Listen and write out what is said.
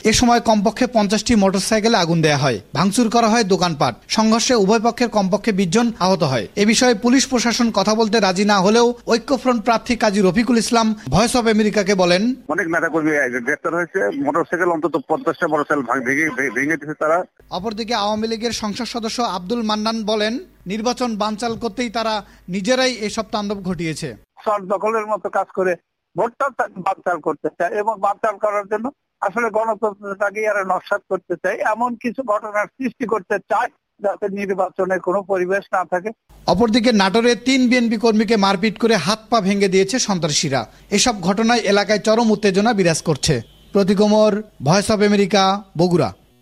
এ সময় কমপক্ষে 50টি মোটরসাইকেলে আগুন দেয়া হয়, ভাঙচুর করা হয় দোকানপাট। সংঘর্ষে উভয় পক্ষের কমপক্ষে 20 জন আহত হয়। এ বিষয়ে পুলিশ প্রশাসন কথা বলতে রাজি না হলেও ঐক্যফ্রন্ট প্রার্থী কাজী রফিকুল ইসলাম ভয়েস অব আমেরিকাকে বলেন, অনেক নেতাকর্মী গ্রেফতার হয়েছে, মোটরসাইকেল অন্তত 50টা মোটরসাইকেল ভেঙে দিয়েছে তারা। অপরদিকে আওয়ামী লীগের সংসদ সদস্য আব্দুল মান্নান বলেন, নির্বাচন বানচাল করতেই তারা নিজেরাই এসব তাণ্ডব ঘটিয়েছে। শর্ট দখলের মতো কাজ করে ভোটটা বানচাল করতে চায় এবং বানচাল করার জন্য আসলে গণতন্ত্রটাকে এরা নস্যাৎ করতে চায়, এমন কিছু ঘটনার সৃষ্টি করতে চায় যাতে নির্বাচনের কোনো পরিবেশ না থাকে। অপরদিকে নাটোরে 3 বিএনপি কর্মীকে মারপিট করে হাত পা ভেঙে দিয়েছে সন্ত্রাসীরা। এসব ঘটনায় এলাকায় চরম উত্তেজনা বিরাজ করছে। Pratik Omar, voice of America, Bogura.